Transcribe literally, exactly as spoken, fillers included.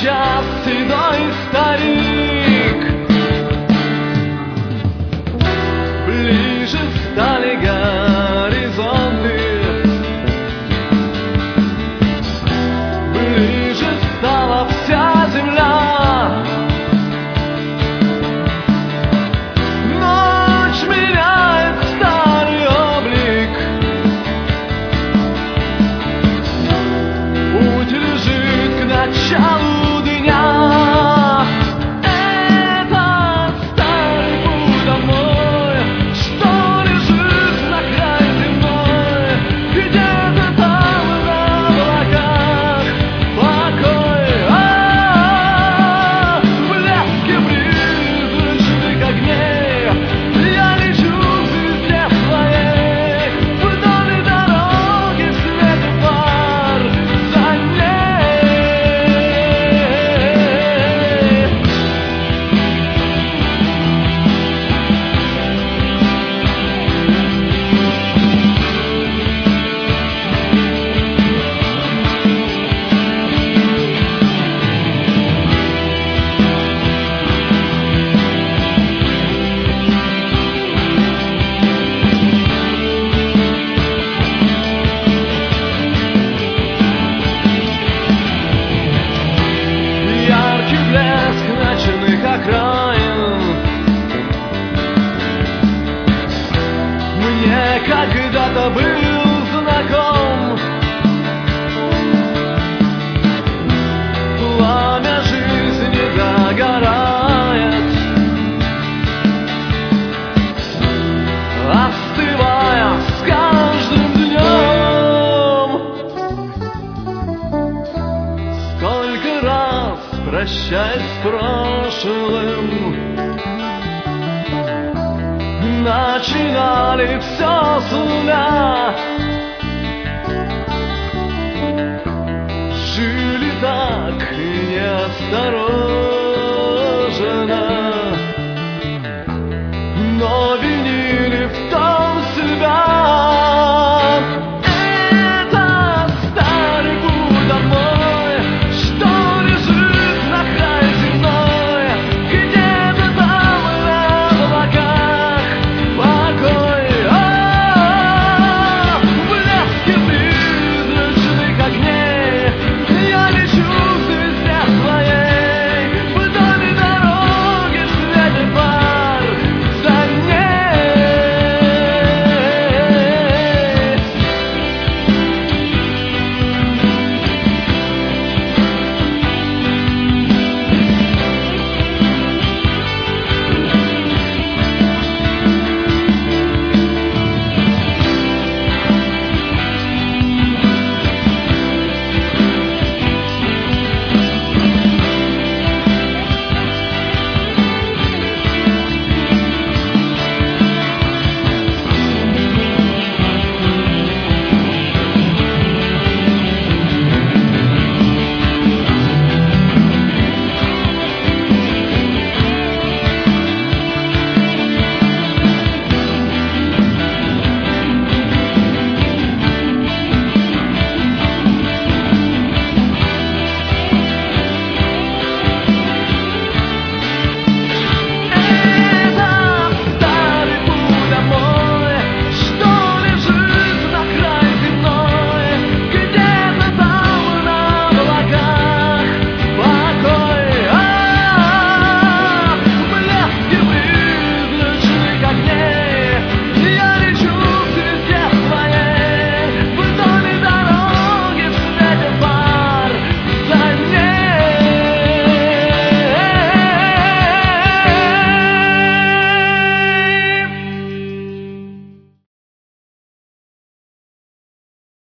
час седой старик. Ближе стали горизонты, ближе стала вся земля. Ночь меняет старый облик, путь лежит к началу дня. Это старый путь домой, что лежит на край земной. Где-то там на облаках покой. А-а-а, в блеске призрачных огней я лечу в звезде своей. Вдоль дороги свет и фар за ней. Яркий блеск ночных окраин мне когда-то был знаком. Пламя жизни догорает, остывая с каждым днем. Сколько раз прощаясь с прошлым, начинали все с нуля. Жили так неосторожно,